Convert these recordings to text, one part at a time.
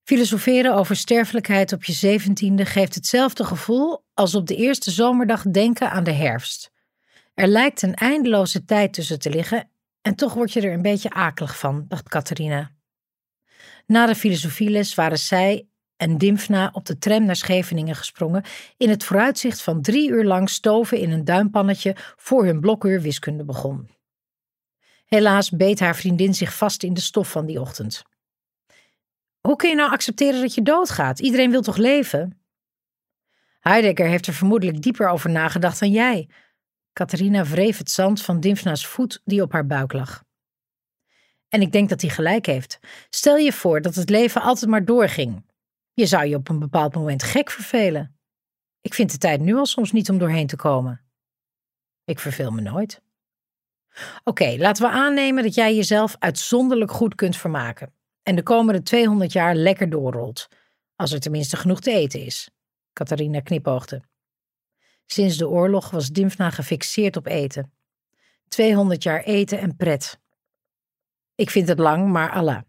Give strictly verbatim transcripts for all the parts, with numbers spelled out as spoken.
Filosoferen over sterfelijkheid op je zeventiende geeft hetzelfde gevoel als op de eerste zomerdag denken aan de herfst. Er lijkt een eindeloze tijd tussen te liggen en toch word je er een beetje akelig van, dacht Catharina. Na de filosofieles waren zij en Dimfna op de tram naar Scheveningen gesprongen in het vooruitzicht van drie uur lang stoven in een duimpannetje voor hun blokuur wiskunde begon. Helaas beet haar vriendin zich vast in de stof van die ochtend. Hoe kun je nou accepteren dat je doodgaat? Iedereen wil toch leven? Heidegger heeft er vermoedelijk dieper over nagedacht dan jij. Catharina wreef het zand van Dimfna's voet die op haar buik lag. En ik denk dat hij gelijk heeft. Stel je voor dat het leven altijd maar doorging. Je zou je op een bepaald moment gek vervelen. Ik vind de tijd nu al soms niet om doorheen te komen. Ik verveel me nooit. Oké, okay, laten we aannemen dat jij jezelf uitzonderlijk goed kunt vermaken en de komende tweehonderd jaar lekker doorrolt, als er tenminste genoeg te eten is. Catharina knipoogde. Sinds de oorlog was Dimfna gefixeerd op eten. tweehonderd jaar eten en pret. Ik vind het lang, maar Allah.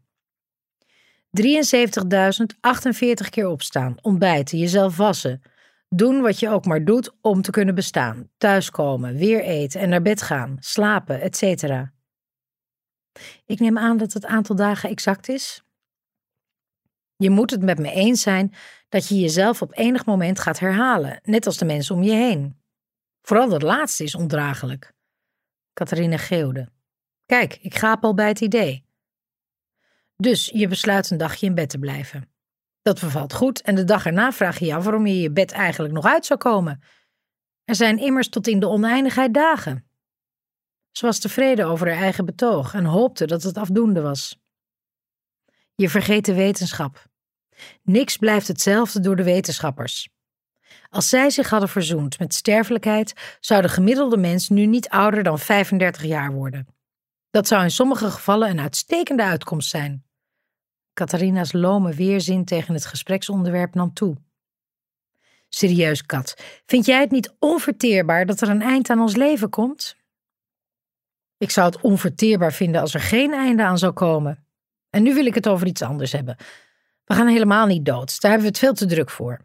drieënzeventigduizend achtenveertig keer opstaan, ontbijten, jezelf wassen. Doen wat je ook maar doet om te kunnen bestaan. Thuiskomen, weer eten en naar bed gaan, slapen, et cetera. Ik neem aan dat het aantal dagen exact is. Je moet het met me eens zijn dat je jezelf op enig moment gaat herhalen, net als de mensen om je heen. Vooral dat laatste is ondraaglijk. Catharina geeuwde. Kijk, ik gaap al bij het idee. Dus je besluit een dagje in bed te blijven. Dat bevalt goed en de dag erna vraag je je af waarom je je bed eigenlijk nog uit zou komen. Er zijn immers tot in de oneindigheid dagen. Ze was tevreden over haar eigen betoog en hoopte dat het afdoende was. Je vergeet de wetenschap. Niks blijft hetzelfde door de wetenschappers. Als zij zich hadden verzoend met sterfelijkheid, zou de gemiddelde mens nu niet ouder dan vijfendertig jaar worden. Dat zou in sommige gevallen een uitstekende uitkomst zijn. Catharina's lome weerzin tegen het gespreksonderwerp nam toe. Serieus, Kat, vind jij het niet onverteerbaar dat er een eind aan ons leven komt? Ik zou het onverteerbaar vinden als er geen einde aan zou komen. En nu wil ik het over iets anders hebben. We gaan helemaal niet dood, daar hebben we het veel te druk voor.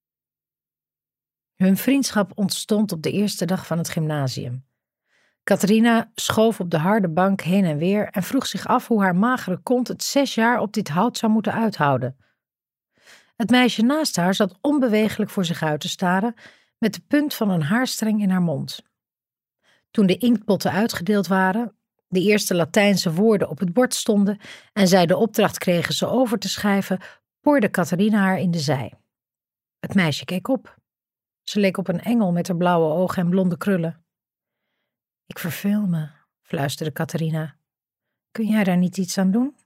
Hun vriendschap ontstond op de eerste dag van het gymnasium. Catharina schoof op de harde bank heen en weer en vroeg zich af hoe haar magere kont het zes jaar op dit hout zou moeten uithouden. Het meisje naast haar zat onbeweeglijk voor zich uit te staren met de punt van een haarstreng in haar mond. Toen de inktpotten uitgedeeld waren, de eerste Latijnse woorden op het bord stonden en zij de opdracht kregen ze over te schrijven, porde Catharina haar in de zij. Het meisje keek op. Ze leek op een engel met haar blauwe ogen en blonde krullen. Ik verveel me, fluisterde Catharina. Kun jij daar niet iets aan doen?